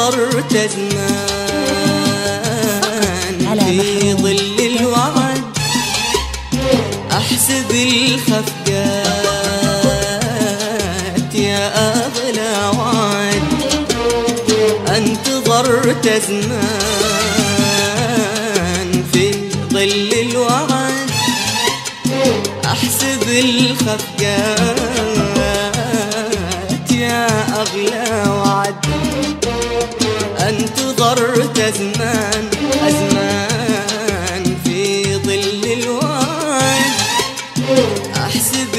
انتظرت زمان في ظل الوعد أحسب الخفقات يا أغلى وعد. انتظرت زمان في ظل الوعد أحسب الخفقات يا أغلى وعد. انتظرت أزمان في ظل الوعد أحسب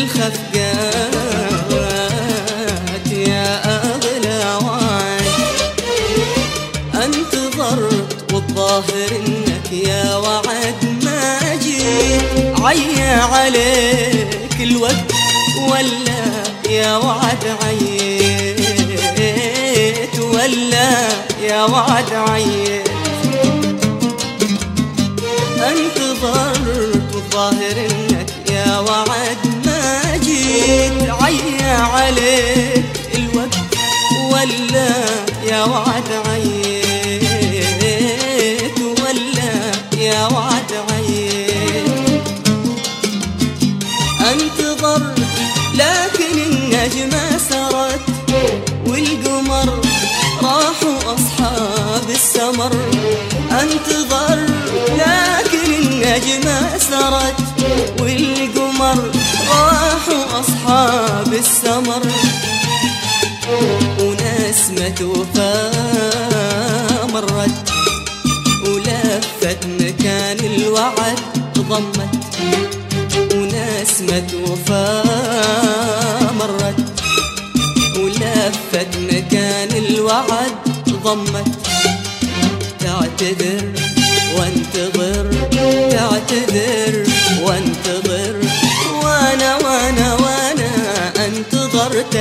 الخفقات يا أغلى وعد. انتظرت والظاهر إنك يا وعد ما جيت. عيا عليك الوقت ولا يا وعد عييت ولا يا وعد عييت. انتظرت والظاهر إنك يا وعد ما جيت. عيا عليك الوقت ولا يا وعد عييت ولا يا وعد عييت. انتظرت لكن النجمة سرت والقمر راحوا أصحاب السمر. انتظرت لكن النجمة سرت والقمر راحوا أصحاب السمر. ونسمة وفاء مرت ولفت مكان الوعد ضمت. ونسمة وفاء مرت ولفت مكان الوعد ضمت. تعتذر وانتظر تعتذر وانتظر وانا انتظرت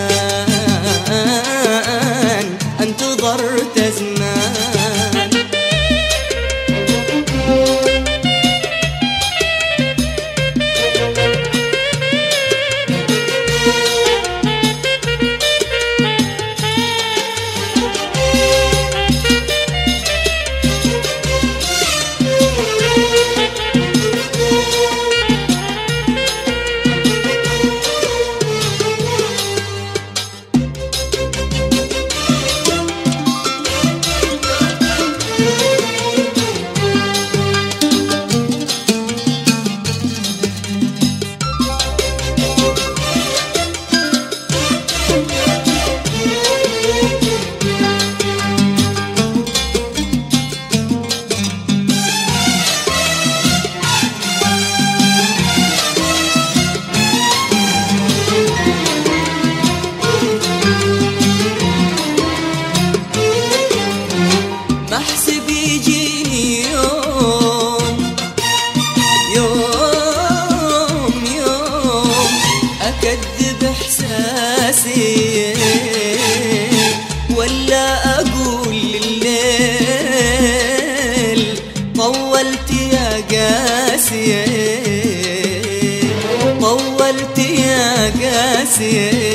زمان انتظرت زمان. بحسب يجيني يوم يوم يوم أكذب إحساسي ولا أقول لليل طولت يا قاسي طولت يا قاسي.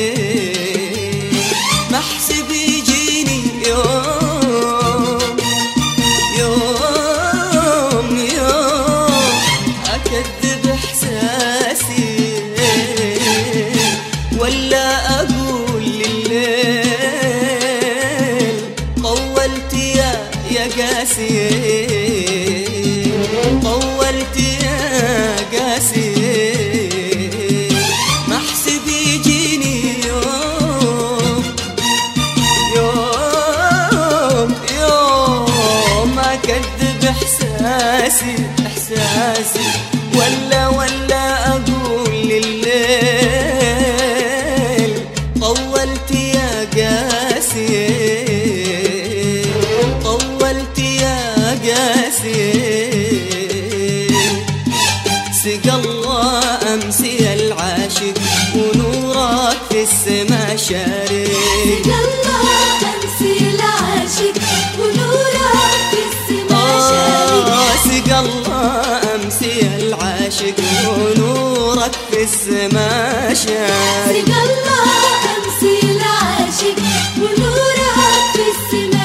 بحسب يجيني يوم يوم يوم أكذب إحساسي ولا أقول لليل طولت يا قاسي طولت يا قاسي. محسب يجيني يوم يوم يوم أكذب إحساسي ولا أقول لليل طولت يا قاسي طولت يا قاسي. سقى الله أمسي العاشق ونورك في السما شارق. سقى الله أمسي العاشق ونورك في السما شارق. سقى الله أمسي العاشق ونورك في السما شارق. سقى الله أمسي العاشق ونورك في السما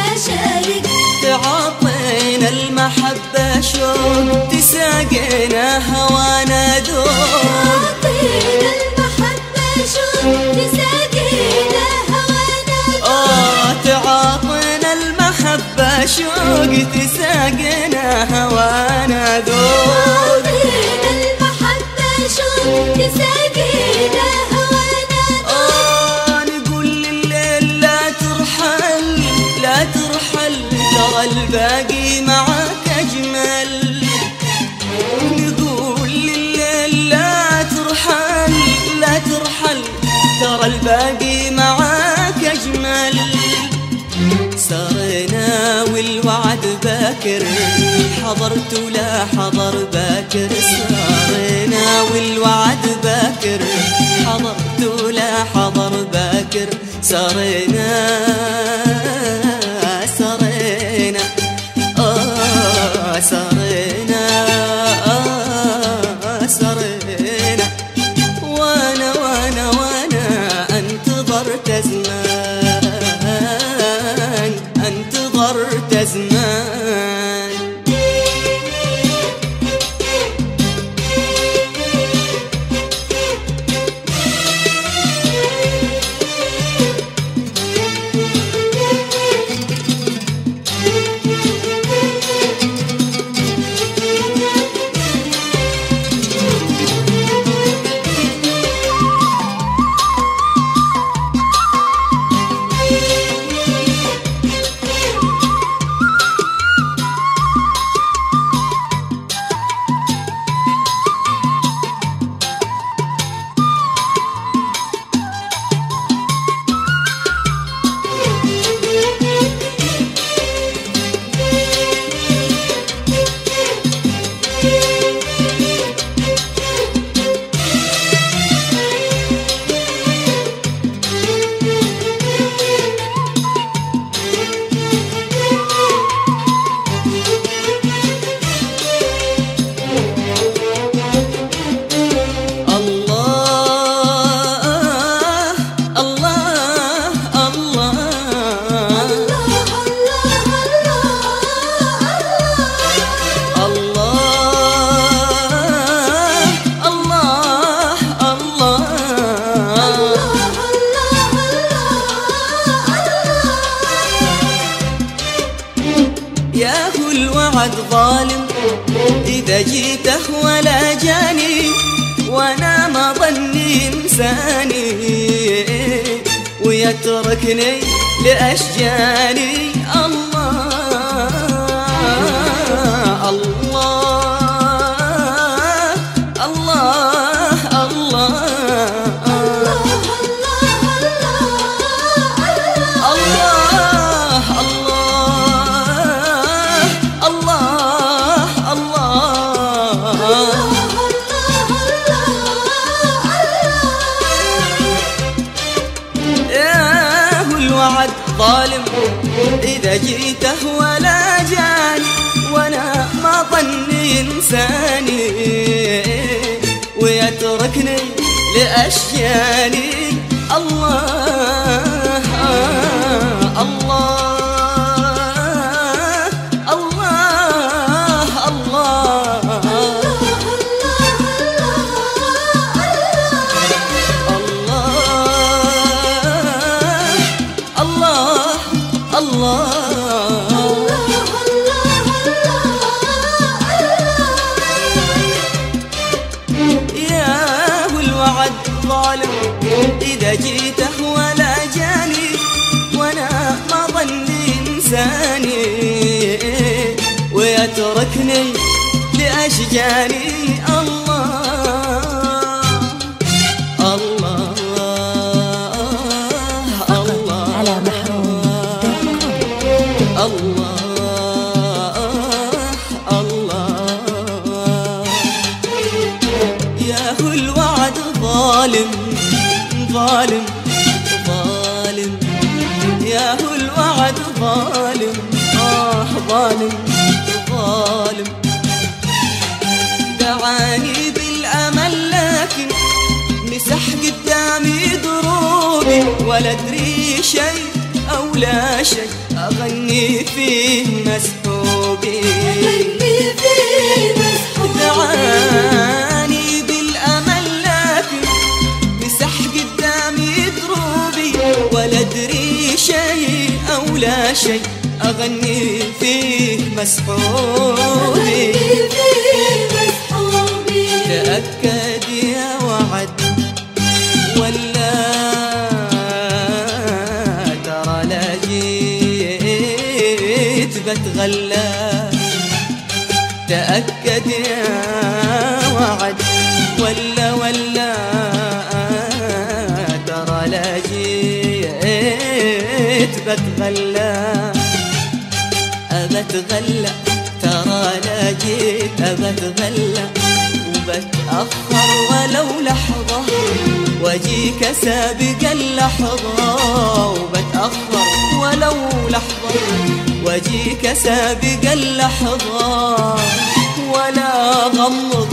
شوق تساقينا هوانا ذوق. تعاطينا المحبة شوق تساقينا هوانا ذوق. تعاطينا المحبة شوق تساقينا هوانا ذوق. تعاطينا المحبة شوق تساقينا هوانا ذوق. نقول لليل لا ترحل لا ترحل ترى الباقي معك أجمل. نقول لليل لا ترحل لا ترحل ترى الباقي معك أجمل. سرنا والوعد باكر حضرت ولا حضر باكر. سرنا والوعد باكر حضرت ولا حضر باكر. سرنا سرنا سرنا سرنا وانا وانا وانا انتظرت زمان انتظرت زمان. ياهو الوعد ظالم إذا جيته ولا جاني وانا ما ظني انساني ويتركني لأشجاني. الله الله الله الله الوعد ظالم إذا جيته ولا جاني وانا ما ظني انساني ويتركني لأشجاني. الله الله الله الله ياهو الوعد ظالم إذا جيته ولا جاني وانا ما ظني انساني ويتركني لأشجاني. الله الله الله على محروم الله الله. ياهو الوعد ظالم ظالم ظالم. ياهو الوعد ظالم ظالم ظالم. دعاني بالأمل لكن مسح قدامي دروبي ولا أدري شيء أو لا شيء أغني فيه مسحوبي. مسحوق دعاني بالأمل لكن مسح قدامي دروبي، ولا أدري شيء أو لا شيء أغني فيه مسحوبي. تأكد يا وعد ولا ترى لا جيت بتغلى. تأكد يا وعد ولا ترى لا جيت بتغلى. أبتغلى ترى لا جيت أبتغلى، وبتأخر ولو لحظة واجيك سابق اللحظة. وبتأخر ولو لحظة واجيك سابق اللحظة. ولا غمض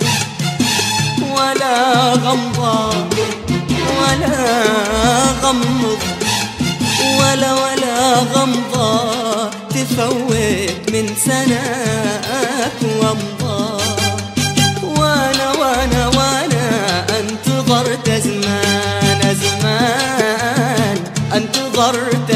ولا غمضة ولا غمض ولا غمضة تفوت من سناك وامضى. وانا انتظرت زمان انتظرت